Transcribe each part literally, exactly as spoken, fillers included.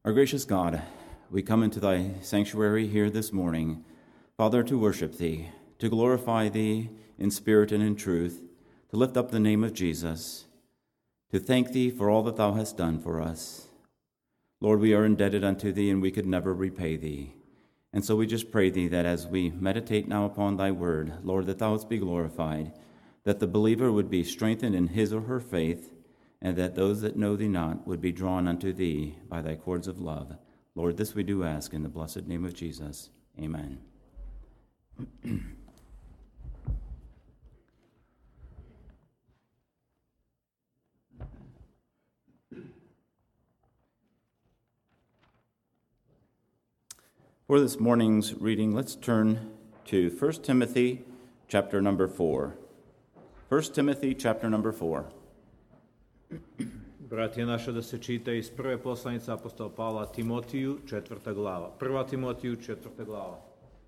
Our gracious God, we come into thy sanctuary here this morning, Father, to worship thee, to glorify thee in spirit and in truth, to lift up the name of Jesus, to thank thee for all that thou hast done for us. Lord, we are indebted unto thee, and we could never repay thee. And so we just pray thee that as we meditate now upon thy word, Lord, that thou wouldst be glorified, that the believer would be strengthened in his or her faith, and that those that know thee not would be drawn unto thee by thy cords of love. Lord, this we do ask in the blessed name of Jesus. Amen. For this morning's reading, let's turn to First Timothy chapter number four. First Timothy chapter number four. Bratje naše, da se čita iz prve poslanice apostola Pavla Timotiju, četvrta glava. Prva Timotiju, četvrta glava.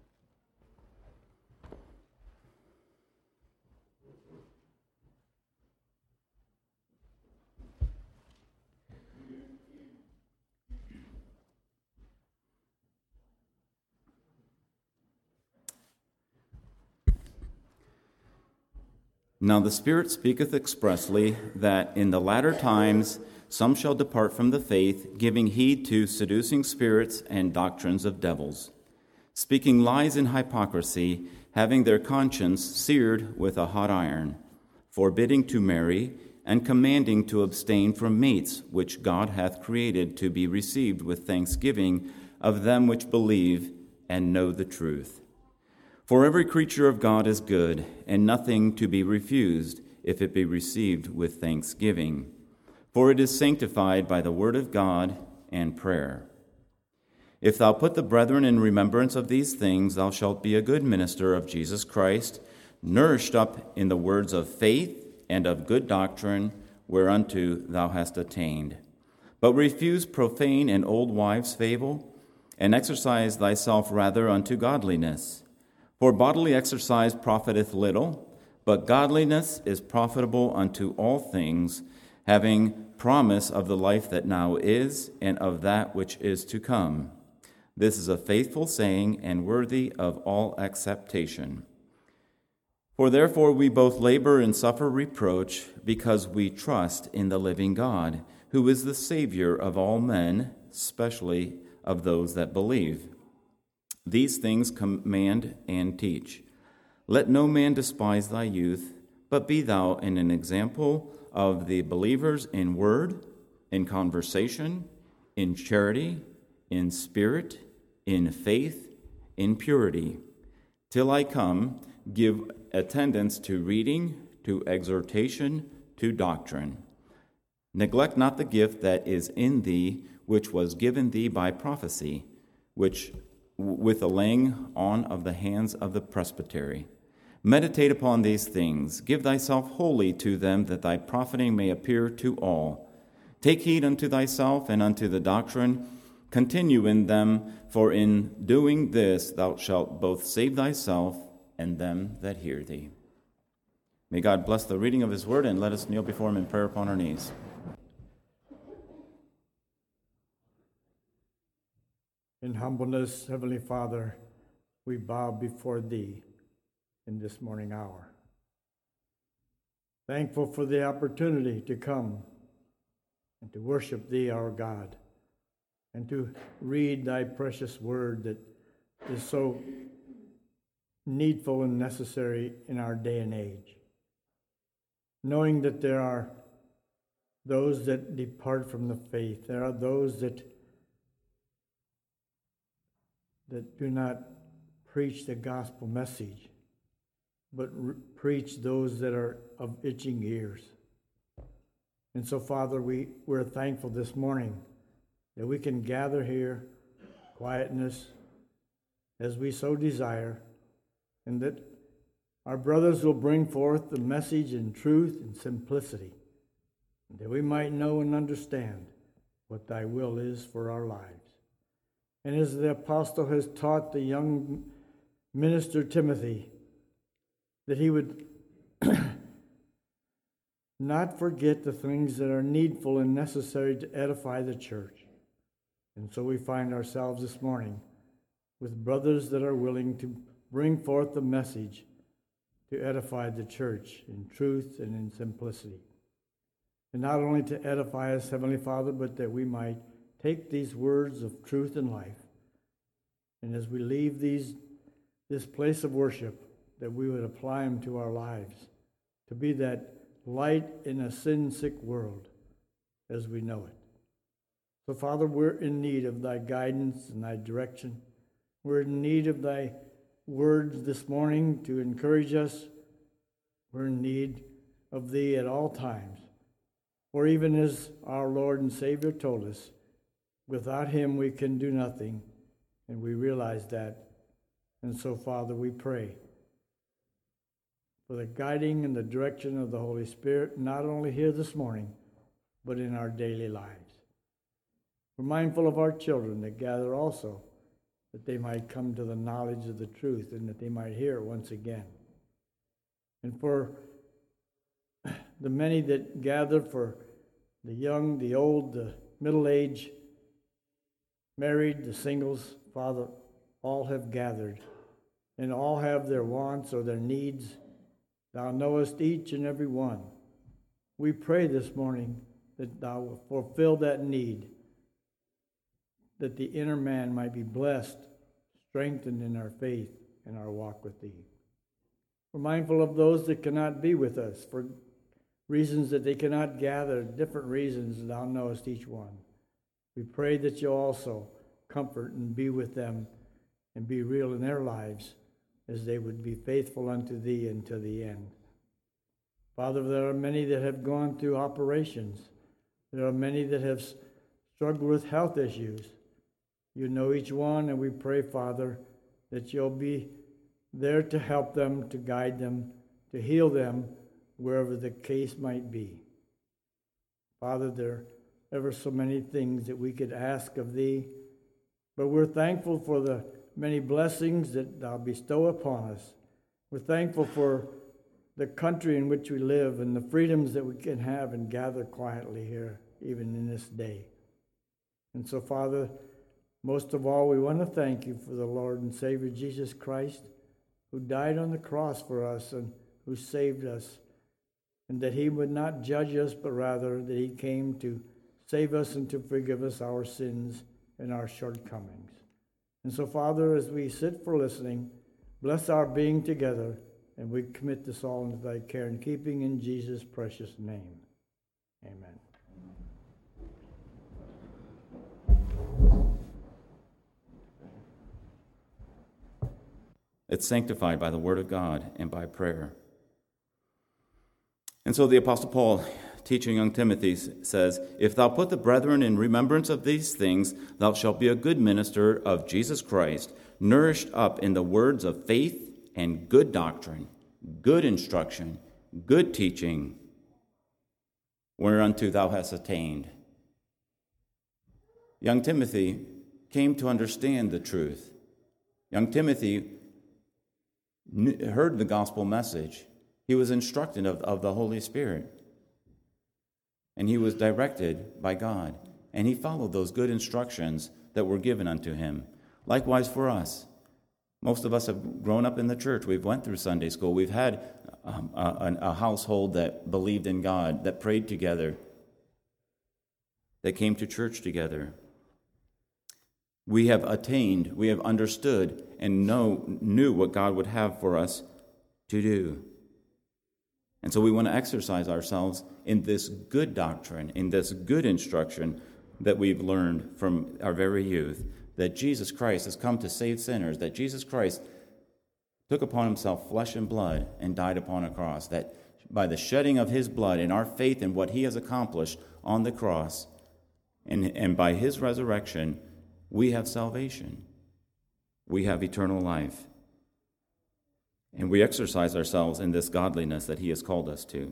Now the Spirit speaketh expressly that in the latter times some shall depart from the faith, giving heed to seducing spirits and doctrines of devils, speaking lies in hypocrisy, having their conscience seared with a hot iron, forbidding to marry, and commanding to abstain from meats which God hath created to be received with thanksgiving of them which believe and know the truth. For every creature of God is good, and nothing to be refused, if it be received with thanksgiving. For it is sanctified by the word of God and prayer. If thou put the brethren in remembrance of these things, thou shalt be a good minister of Jesus Christ, nourished up in the words of faith and of good doctrine, whereunto thou hast attained. But refuse profane and old wives' fable, and exercise thyself rather unto godliness. For bodily exercise profiteth little, but godliness is profitable unto all things, having promise of the life that now is, and of that which is to come. This is a faithful saying, and worthy of all acceptation. For therefore we both labor and suffer reproach, because we trust in the living God, who is the Savior of all men, especially of those that believe. These things command and teach. Let no man despise thy youth, but be thou in an example of the believers in word, in conversation, in charity, in spirit, in faith, in purity. Till I come, give attendance to reading, to exhortation, to doctrine. Neglect not the gift that is in thee, which was given thee by prophecy, which with the laying on of the hands of the presbytery. Meditate upon these things. Give thyself wholly to them, that thy profiting may appear to all. Take heed unto thyself and unto the doctrine. Continue in them, for in doing this thou shalt both save thyself and them that hear thee. May God bless the reading of his word, and let us kneel before him in prayer upon our knees. In humbleness, Heavenly Father, we bow before Thee in this morning hour. Thankful for the opportunity to come and to worship Thee, our God, and to read Thy precious word that is so needful and necessary in our day and age. Knowing that there are those that depart from the faith, there are those that that do not preach the gospel message, but re- preach those that are of itching ears. And so, Father, we, we're thankful this morning that we can gather here, quietness, as we so desire, and that our brothers will bring forth the message in truth and simplicity, that we might know and understand what Thy will is for our lives. And as the apostle has taught the young minister Timothy, that he would not forget the things that are needful and necessary to edify the church. And so we find ourselves this morning with brothers that are willing to bring forth the message to edify the church in truth and in simplicity. And not only to edify us, Heavenly Father, but that we might take these words of truth and life, and as we leave these this place of worship, that we would apply them to our lives, to be that light in a sin-sick world as we know it. So, Father, we're in need of thy guidance and thy direction. We're in need of thy words this morning to encourage us. We're in need of thee at all times. For even as our Lord and Savior told us, without him we can do nothing, and we realize that. And so, Father, we pray for the guiding and the direction of the Holy Spirit, not only here this morning, but in our daily lives. We're mindful of our children that gather also, that they might come to the knowledge of the truth and that they might hear it once again. And for the many that gather, for the young, the old, the middle-aged, married, the singles, Father, all have gathered, and all have their wants or their needs. Thou knowest each and every one. We pray this morning that thou will fulfill that need, that the inner man might be blessed, strengthened in our faith and our walk with thee. We're mindful of those that cannot be with us for reasons that they cannot gather, different reasons, thou knowest each one. We pray that you also comfort and be with them and be real in their lives as they would be faithful unto thee unto the end. Father, there are many that have gone through operations. There are many that have struggled with health issues. You know each one, and we pray, Father, that you'll be there to help them, to guide them, to heal them, wherever the case might be. Father, there are ever so many things that we could ask of thee, but we're thankful for the many blessings that thou bestow upon us. We're thankful for the country in which we live and the freedoms that we can have and gather quietly here, even in this day. And so, Father, most of all, we want to thank you for the Lord and Savior Jesus Christ, who died on the cross for us and who saved us, and that he would not judge us, but rather that he came to save us and to forgive us our sins and our shortcomings. And so, Father, as we sit for listening, bless our being together, and we commit this all into thy care and keeping in Jesus' precious name. Amen. It's sanctified by the word of God and by prayer. And so the Apostle Paul, teaching young Timothy, says, "If thou put the brethren in remembrance of these things, thou shalt be a good minister of Jesus Christ, nourished up in the words of faith and good doctrine, good instruction, good teaching, whereunto thou hast attained." Young Timothy came to understand the truth. Young Timothy heard the gospel message. He was instructed of, of the Holy Spirit. And he was directed by God. And he followed those good instructions that were given unto him. Likewise for us. Most of us have grown up in the church. We've went through Sunday school. We've had um, a, a household that believed in God, that prayed together, that came to church together. We have attained, we have understood, and know, knew what God would have for us to do. And so we want to exercise ourselves in this good doctrine, in this good instruction that we've learned from our very youth, that Jesus Christ has come to save sinners, that Jesus Christ took upon himself flesh and blood and died upon a cross, that by the shedding of his blood and our faith in what he has accomplished on the cross, and, and by his resurrection, we have salvation. We have eternal life. And we exercise ourselves in this godliness that he has called us to.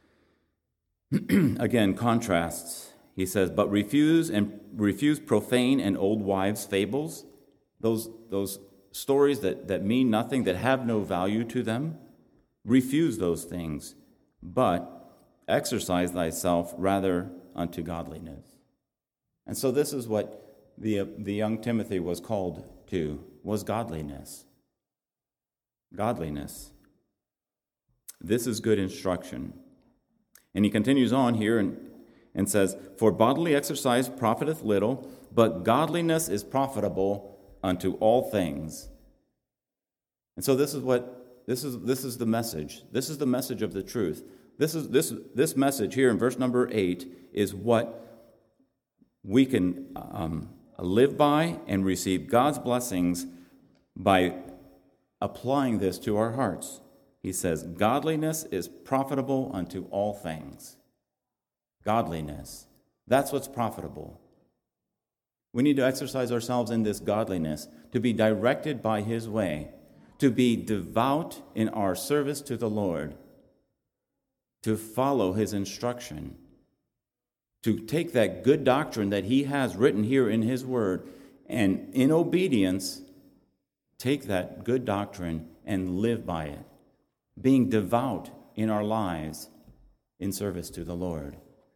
Again, contrasts. He says, "But refuse and refuse profane and old wives' fables," those, those stories that, that mean nothing, that have no value to them. Refuse those things, but exercise thyself rather unto godliness. And so this is what the, the young Timothy was called to was godliness. Godliness. This is good instruction. And he continues on here and, and says, For bodily exercise profiteth little, but godliness is profitable unto all things. And so this is what this is this is the message. This is the message of the truth. This is this this message here in verse number eight is what we can um, live by and receive God's blessings by applying this to our hearts. He says, godliness is profitable unto all things. Godliness. That's what's profitable. We need to exercise ourselves in this godliness, to be directed by His way, to be devout in our service to the Lord, to follow His instruction, to take that good doctrine that He has written here in His Word, and in obedience, take that good doctrine and live by it, being devout in our lives in service to the Lord.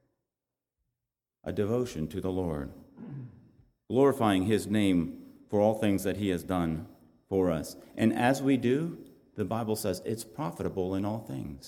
A devotion to the Lord, glorifying His name for all things that He has done for us. And as we do, the Bible says it's profitable in all things.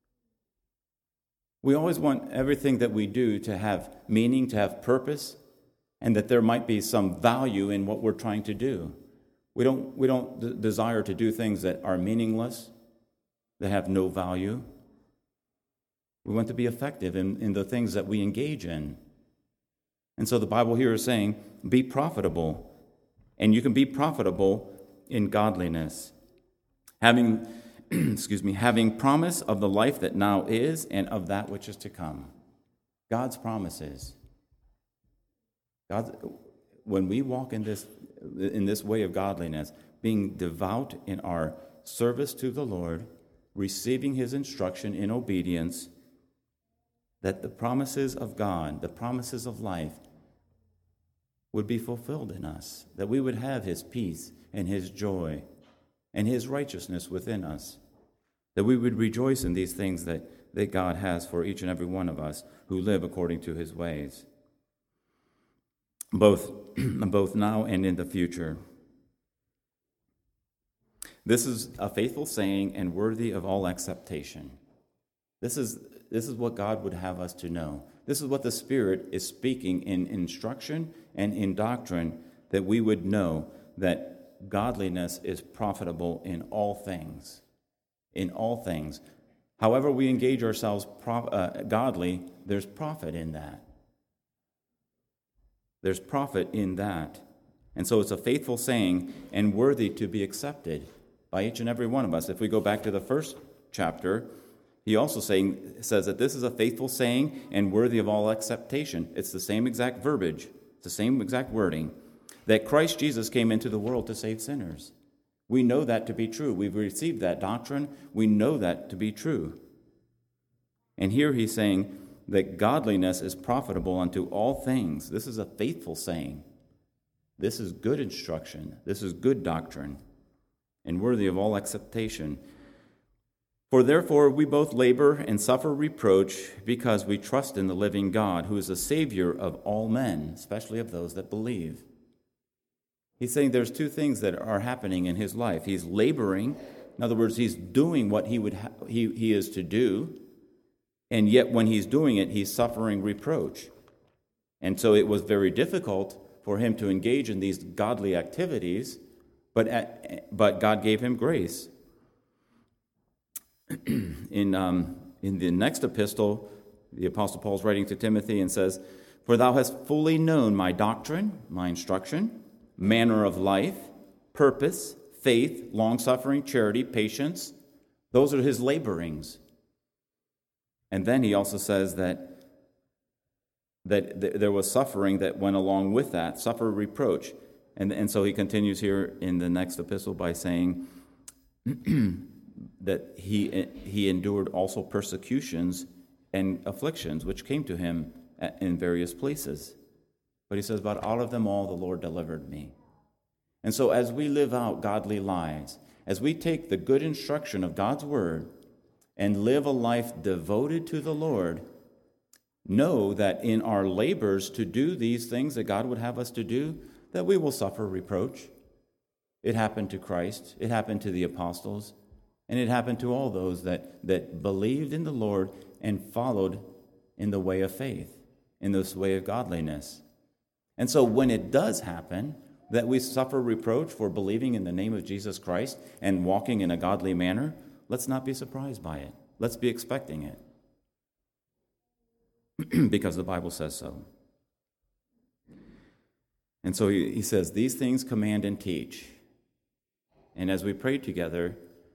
We always want everything that we do to have meaning, to have purpose, and that there might be some value in what we're trying to do. We don't, we don't d- desire to do things that are meaningless, that have no value. We want to be effective in, in the things that we engage in. And so the Bible here is saying, be profitable. And you can be profitable in godliness. Having, excuse me, having promise of the life that now is and of that which is to come. God's promises. God, when we walk in this, in this way of godliness, being devout in our service to the Lord, receiving His instruction in obedience, that the promises of God, the promises of life, would be fulfilled in us, that we would have His peace and His joy and His righteousness within us, that we would rejoice in these things that, that God has for each and every one of us who live according to His ways, both, both now and in the future. This is a faithful saying and worthy of all acceptation. This is, this is what God would have us to know. This is what the Spirit is speaking in instruction and in doctrine, that we would know that godliness is profitable in all things. In all things. However we engage ourselves pro- uh, godly, there's profit in that. There's profit in that. And so it's a faithful saying and worthy to be accepted by each and every one of us. If we go back to the first chapter, he also saying, says that this is a faithful saying and worthy of all acceptation. It's the same exact verbiage, it's the same exact wording, that Christ Jesus came into the world to save sinners. We know that to be true. We've received that doctrine. We know that to be true. And here he's saying that godliness is profitable unto all things. This is a faithful saying. This is good instruction. This is good doctrine and worthy of all acceptation. For therefore we both labor and suffer reproach because we trust in the living God, who is the Savior of all men, especially of those that believe. He's saying there's two things that are happening in his life. He's laboring. In other words, he's doing what he would ha- he, he is to do, and yet when he's doing it, he's suffering reproach. And so it was very difficult for him to engage in these godly activities, but at, but God gave him grace. in um, in the next epistle, the Apostle Paul's writing to Timothy and says, "For thou hast fully known my doctrine, my instruction, manner of life, purpose, faith, long-suffering, charity, patience." Those are his laborings. And then he also says that, that th- there was suffering that went along with that, suffer reproach. And, and so he continues here in the next epistle by saying that he, he endured also persecutions and afflictions, which came to him at, in various places. But he says, "But out of them all the Lord delivered me." And so as we live out godly lives, as we take the good instruction of God's word and live a life devoted to the Lord, know that in our labors to do these things that God would have us to do, that we will suffer reproach. It happened to Christ, it happened to the apostles, and it happened to all those that, that believed in the Lord and followed in the way of faith, in this way of godliness. And so when it does happen, that we suffer reproach for believing in the name of Jesus Christ and walking in a godly manner, let's not be surprised by it. Let's be expecting it. Because the Bible says so. And so he, he says, these things command and teach. And as we pray together,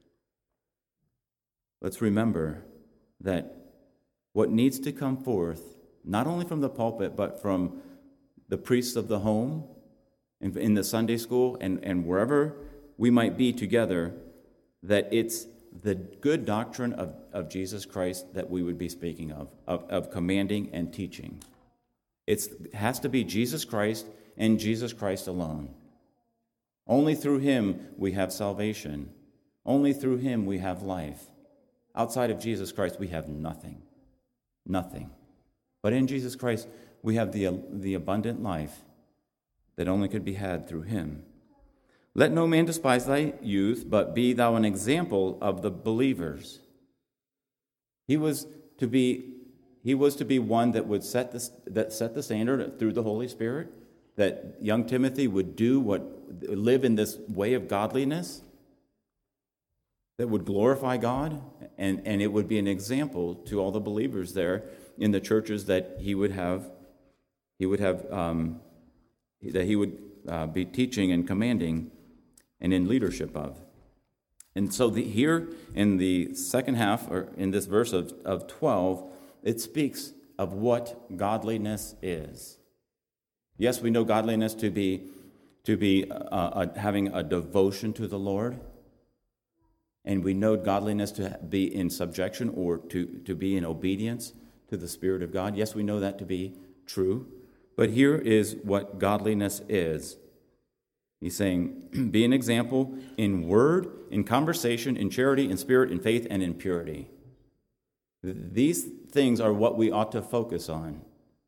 let's remember that what needs to come forth, not only from the pulpit, but from the priests of the home, in, in the Sunday school, and, and wherever we might be together, that it's the good doctrine of, of Jesus Christ that we would be speaking of, of, of commanding and teaching. It's, it has to be Jesus Christ and Jesus Christ alone. Only through him we have salvation. Only through him we have life. Outside of Jesus Christ, we have nothing. Nothing. But in Jesus Christ, we have the, the abundant life that only could be had through him. Let no man despise thy youth, but be thou an example of the believers. He was to be, he was to be one that would set the, that set the standard through the Holy Spirit, that young Timothy would do what, live in this way of godliness, that would glorify God, and, and it would be an example to all the believers there in the churches that he would have, he would have, um, that he would uh, be teaching and commanding and in leadership of. And so the, here in the second half, or in this verse of, of twelve, it speaks of what godliness is. Yes, we know godliness to be to be uh, a, having a devotion to the Lord, and we know godliness to be in subjection or to, to be in obedience to the Spirit of God. Yes, we know that to be true, but here is what godliness is. He's saying, be an example in word, in conversation, in charity, in spirit, in faith, and in purity. These things are what we ought to focus on.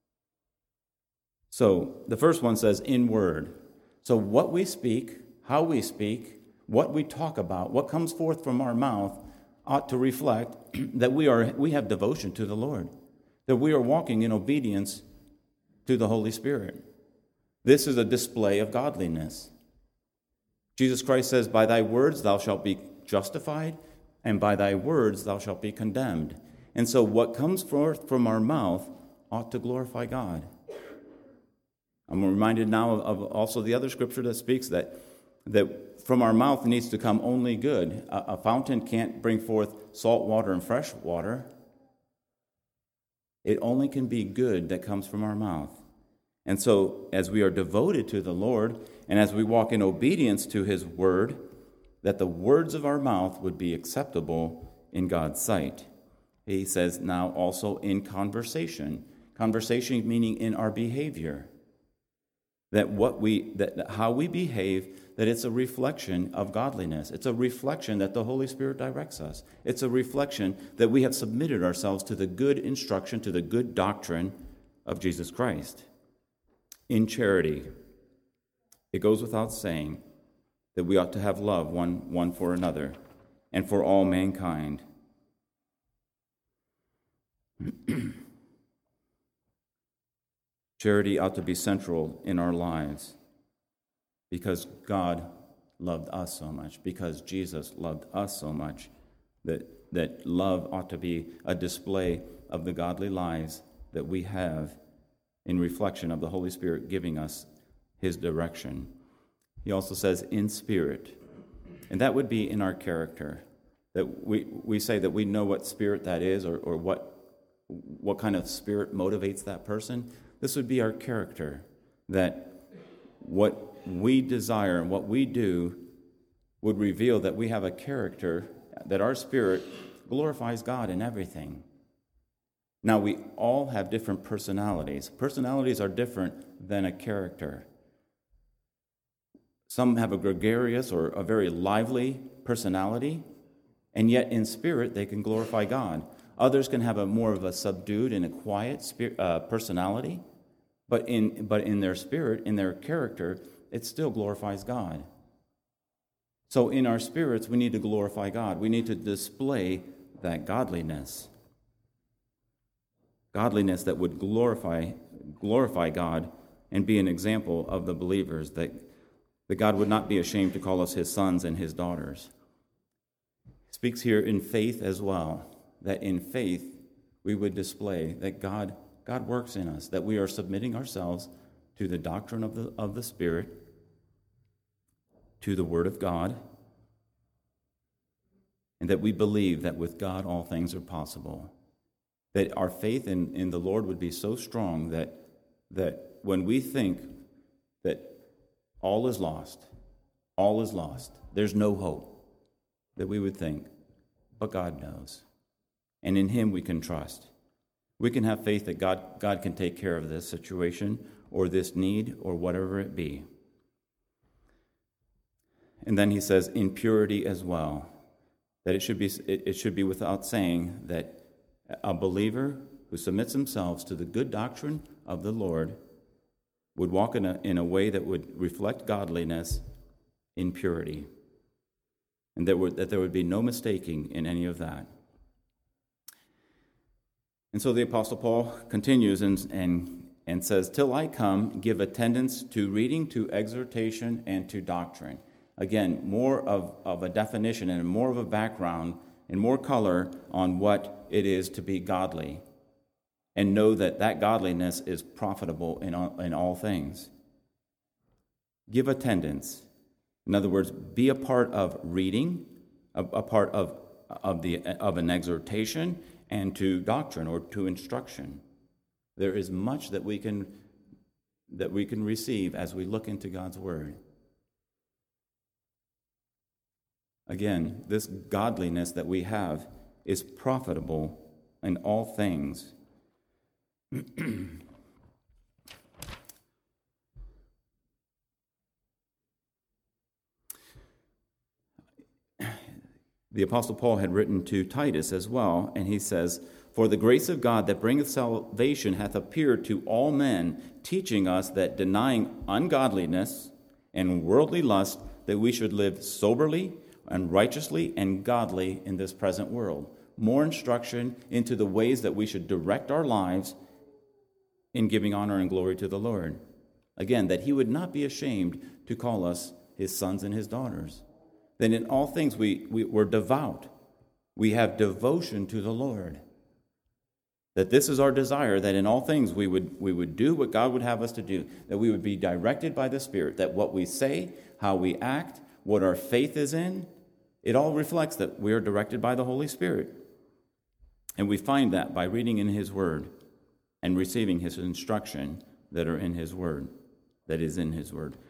So the first one says, in word. So what we speak, how we speak, what we talk about, what comes forth from our mouth ought to reflect that we are we have devotion to the Lord, that we are walking in obedience to the Holy Spirit. This is a display of godliness. Jesus Christ says, by thy words thou shalt be justified, and by thy words thou shalt be condemned. And so what comes forth from our mouth ought to glorify God. I'm reminded now of also the other scripture that speaks that, that from our mouth needs to come only good. A, a fountain can't bring forth salt water and fresh water. It only can be good that comes from our mouth. And so as we are devoted to the Lord, and as we walk in obedience to his word, that the words of our mouth would be acceptable in God's sight. He says now also in conversation. Conversation meaning in our behavior. That what we that how we behave, that it's a reflection of godliness. It's a reflection that the Holy Spirit directs us. It's a reflection that we have submitted ourselves to the good instruction, to the good doctrine of Jesus Christ. In charity, it goes without saying that we ought to have love one, one for another and for all mankind. Charity ought to be central in our lives because God loved us so much, because Jesus loved us so much, that, that love ought to be a display of the godly lives that we have in reflection of the Holy Spirit giving us his direction. He also says, in spirit. And that would be in our character. That we, we say that we know what spirit that is, or, or what, what kind of spirit motivates that person. This would be our character, that what we desire and what we do would reveal that we have a character, that our spirit glorifies God in everything. Now, we all have different personalities. Personalities are different than a character. Some have a gregarious or a very lively personality, and yet in spirit they can glorify God. Others can have a more of a subdued and a quiet spirit, uh, personality, but in but in their spirit, in their character, it still glorifies God. So in our spirits, we need to glorify God. We need to display that godliness. Godliness that would glorify glorify God and be an example of the believers, that, that God would not be ashamed to call us his sons and his daughters. He speaks here in faith as well, that in faith we would display that God, God works in us, that we are submitting ourselves to the doctrine of the, of the Spirit, to the Word of God, and that we believe that with God all things are possible. That our faith in, in the Lord would be so strong that, that when we think that all is lost, all is lost, there's no hope, that we would think, but God knows. And in him we can trust. We can have faith that God, God can take care of this situation or this need or whatever it be. And then he says, in purity as well, that it should be, it, it should be without saying that a believer who submits themselves to the good doctrine of the Lord would walk in a, in a way that would reflect godliness in purity, and that, would, that there would be no mistaking in any of that. And so the Apostle Paul continues and, and, and says, till I come, give attendance to reading, to exhortation, and to doctrine. Again, more of, of a definition and more of a background and more color on what it is to be godly, and know that that godliness is profitable in all, in all things. Give attendance. In other words, be a part of reading, a, a part of, of, the, of an exhortation, and to doctrine or to instruction. There is much that we can, that we can receive as we look into God's Word. Again, this godliness that we have is profitable in all things. The Apostle Paul had written to Titus as well, and he says, for the grace of God that bringeth salvation hath appeared to all men, teaching us that denying ungodliness and worldly lust, that we should live soberly and righteously and godly in this present world. More instruction into the ways that we should direct our lives in giving honor and glory to the Lord. Again, that he would not be ashamed to call us his sons and his daughters. That in all things we, we, we're devout. We have devotion to the Lord. That this is our desire, that in all things we would, we would do what God would have us to do. That we would be directed by the Spirit. That what we say, how we act, what our faith is in, it all reflects that we are directed by the Holy Spirit. And we find that by reading in his Word and receiving his instruction that are in his Word, that is in his Word.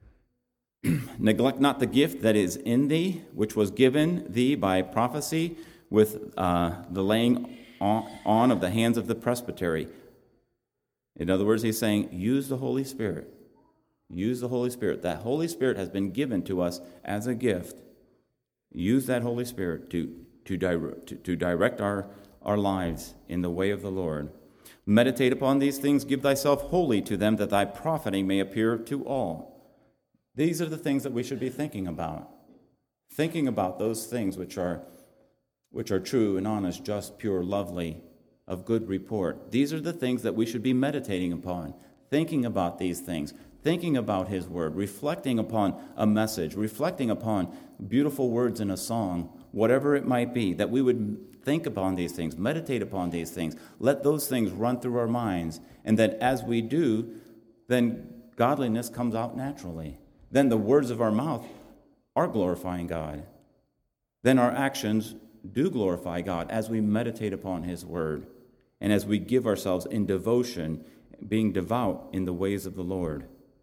Neglect not the gift that is in thee, which was given thee by prophecy with uh, the laying on of the hands of the presbytery. In other words, he's saying, use the Holy Spirit. Use the Holy Spirit. That Holy Spirit has been given to us as a gift. Use that Holy Spirit to, to, direct, to, to direct our, our lives in the way of the Lord. Meditate upon these things, give thyself wholly to them, that thy profiting may appear to all. These are the things that we should be thinking about. Thinking about those things which are, which are true and honest, just, pure, lovely, of good report. These are the things that we should be meditating upon, thinking about these things, thinking about his word, reflecting upon a message, reflecting upon beautiful words in a song, whatever it might be, that we would think upon these things, meditate upon these things, let those things run through our minds, and that as we do, then godliness comes out naturally. Then the words of our mouth are glorifying God. Then our actions do glorify God as we meditate upon his word and as we give ourselves in devotion, being devout in the ways of the Lord.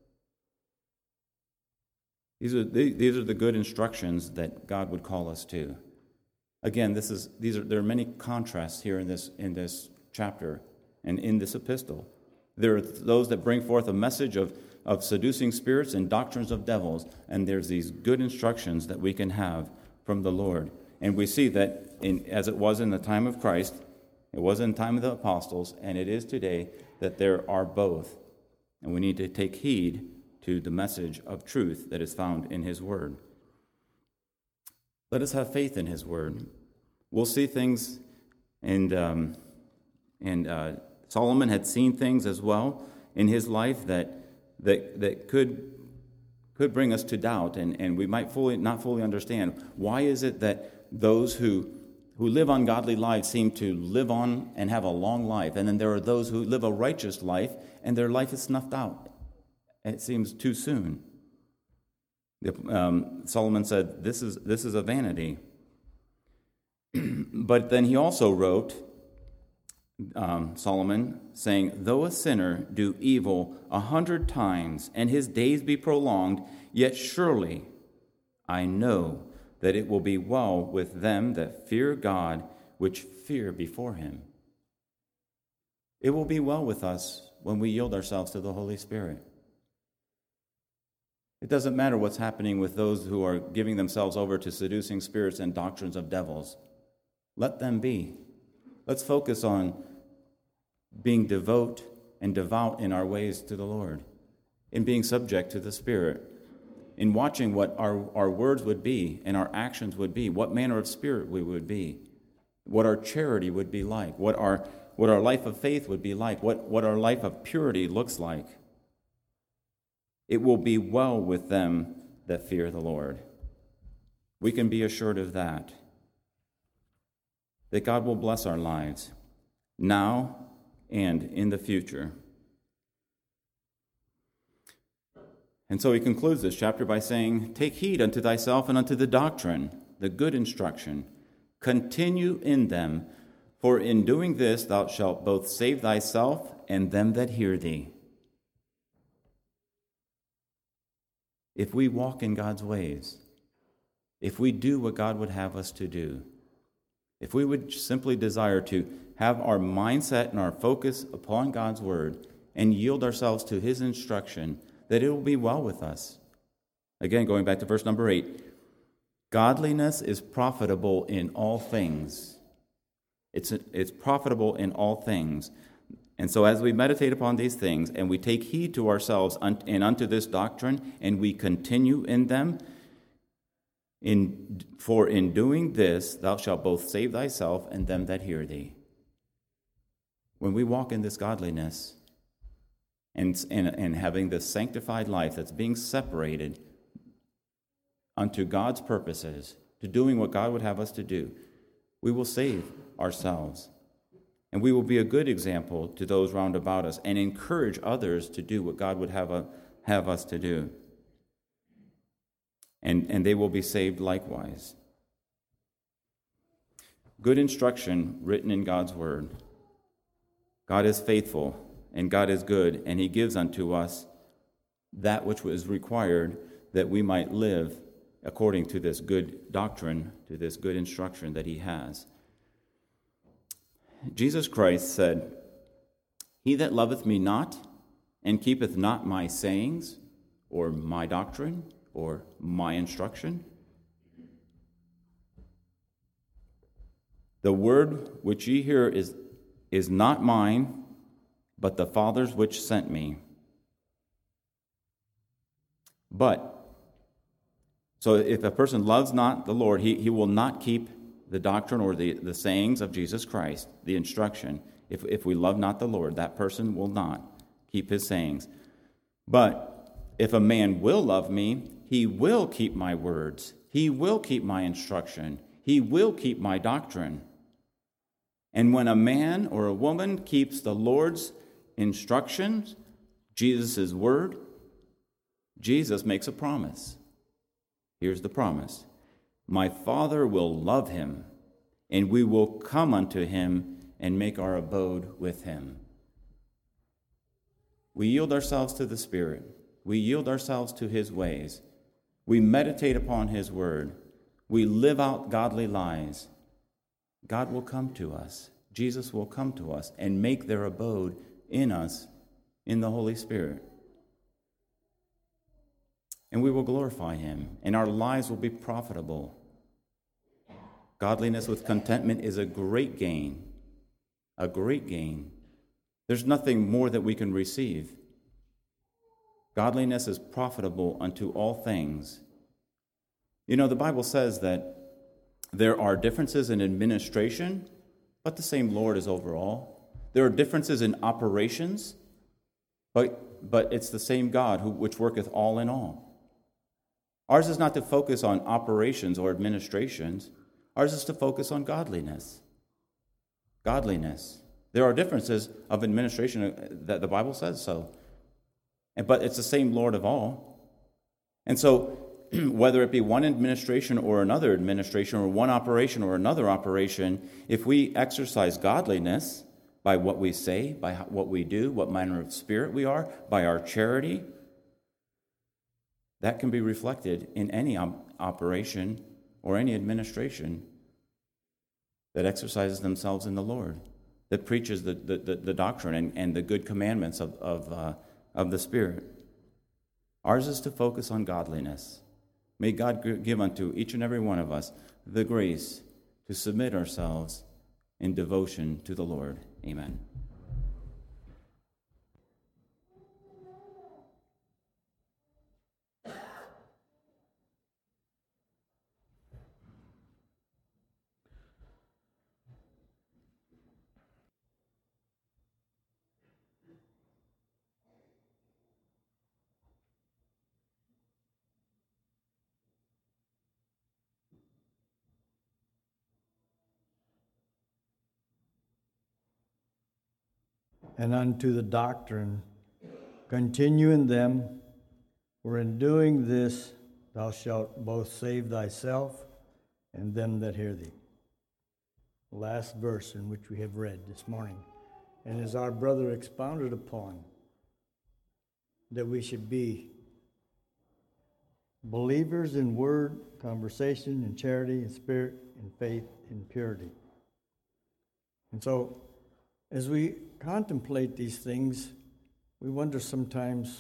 These are, these are the good instructions that God would call us to. Again, this is these are there are many contrasts here in this in this chapter and in this epistle. There are those that bring forth a message of, of seducing spirits and doctrines of devils, and there's these good instructions that we can have from the Lord. And we see that, in, as it was in the time of Christ, It was in the time of the apostles, and it is today, that there are both. And we need to take heed to the message of truth that is found in his word. Let us have faith in his word. We'll see things, and, um, and uh, Solomon had seen things as well in his life that that that could could bring us to doubt, and, and we might fully not fully understand. Why is it that those who who live ungodly lives seem to live on and have a long life, and then there are those who live a righteous life and their life is snuffed out? It seems too soon. Um, Solomon said, "This is this is a vanity." But then he also wrote, um, Solomon, saying, "Though a sinner do evil a hundred times, and his days be prolonged, yet surely I know that it will be well with them that fear God, which fear before him." It will be well with us when we yield ourselves to the Holy Spirit. It doesn't matter what's happening with those who are giving themselves over to seducing spirits and doctrines of devils. Let them be. Let's focus on being devout and devout in our ways to the Lord, in being subject to the Spirit, in watching what our, our words would be and our actions would be, what manner of spirit we would be, what our charity would be like, what our what our life of faith would be like, what, what our life of purity looks like. It will be well with them that fear the Lord. We can be assured of that, that God will bless our lives now and in the future. And so he concludes this chapter by saying, "Take heed unto thyself and unto the doctrine, the good instruction. Continue in them, for in doing this thou shalt both save thyself and them that hear thee." If we walk in God's ways, if we do what God would have us to do, if we would simply desire to have our mindset and our focus upon God's word and yield ourselves to his instruction, that it will be well with us. Again, going back to verse number eight, godliness is profitable in all things. It's, it's profitable in all things. And so as we meditate upon these things and we take heed to ourselves and unto this doctrine and we continue in them, in, for in doing this thou shalt both save thyself and them that hear thee. When we walk in this godliness and, and, and having this sanctified life that's being separated unto God's purposes, to doing what God would have us to do, we will save ourselves. And we will be a good example to those round about us and encourage others to do what God would have, a, have us to do. And, and they will be saved likewise. Good instruction written in God's word. God is faithful and God is good, and he gives unto us that which was required that we might live according to this good doctrine, to this good instruction that he has. Jesus Christ said, "He that loveth me not, and keepeth not my sayings, or my doctrine, or my instruction, the word which ye hear is, is not mine, but the Father's which sent me." But, so if a person loves not the Lord, he, he will not keep the doctrine or the, the sayings of Jesus Christ, the instruction. If, if we love not the Lord, that person will not keep his sayings. But if a man will love me, he will keep my words. He will keep my instruction. He will keep my doctrine. And when a man or a woman keeps the Lord's instructions, Jesus' word, Jesus makes a promise. Here's the promise. "My Father will love him, and we will come unto him and make our abode with him." We yield ourselves to the Spirit. We yield ourselves to his ways. We meditate upon his word. We live out godly lives. God will come to us. Jesus will come to us and make their abode in us in the Holy Spirit. And we will glorify him, and our lives will be profitable. Godliness with contentment is a great gain. a great gain. There's nothing more that we can receive. Godliness is profitable unto all things. You know, the Bible says that there are differences in administration, but the same Lord is over all. There are differences in operations, but, but it's the same God who, which worketh all in all. Ours is not to focus on operations or administrations. Ours is to focus on godliness. Godliness. There are differences of administration that the Bible says so. But it's the same Lord of all. And so, whether it be one administration or another administration, or one operation or another operation, if we exercise godliness by what we say, by what we do, what manner of spirit we are, by our charity, that can be reflected in any op- operation or any administration that exercises themselves in the Lord, that preaches the, the, the, the doctrine and, and the good commandments of, of, uh, of the Spirit. Ours is to focus on godliness. May God give unto each and every one of us the grace to submit ourselves in devotion to the Lord. Amen. And unto the doctrine, continue in them, for in doing this thou shalt both save thyself and them that hear thee. Last verse in which we have read this morning, and as our brother expounded upon, that we should be believers in word, conversation, in charity, in spirit, in faith, in purity. And so, as we contemplate these things, we wonder sometimes,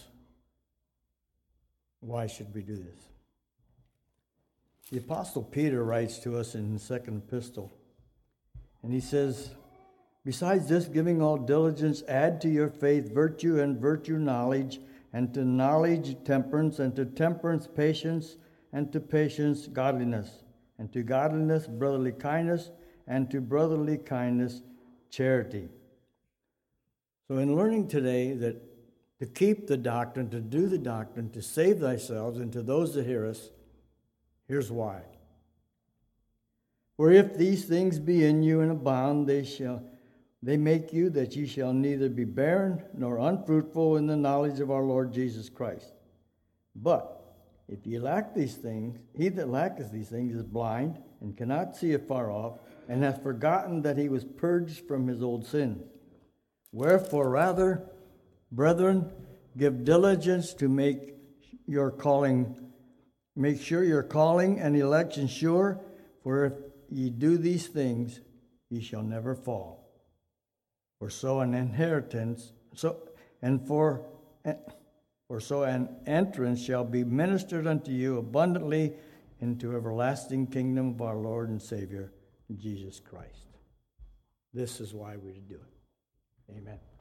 why should we do this? The Apostle Peter writes to us in his second epistle, and he says, besides this, giving all diligence, add to your faith virtue, and virtue knowledge, and to knowledge temperance, and to temperance patience, and to patience godliness, and to godliness brotherly kindness, and to brotherly kindness charity. So in learning today that to keep the doctrine, to do the doctrine, to save thyself, and to those that hear us, here's why. For if these things be in you and abound, they shall they make you that ye shall neither be barren nor unfruitful in the knowledge of our Lord Jesus Christ. But if ye lack these things, he that lacketh these things is blind, and cannot see afar off, and hath forgotten that he was purged from his old sins. Wherefore, rather, brethren, give diligence to make your calling, make sure your calling and election sure, for if ye do these things, ye shall never fall. For so an inheritance, so and for for so an entrance shall be ministered unto you abundantly into everlasting kingdom of our Lord and Savior, Jesus Christ. This is why we do it. Amen.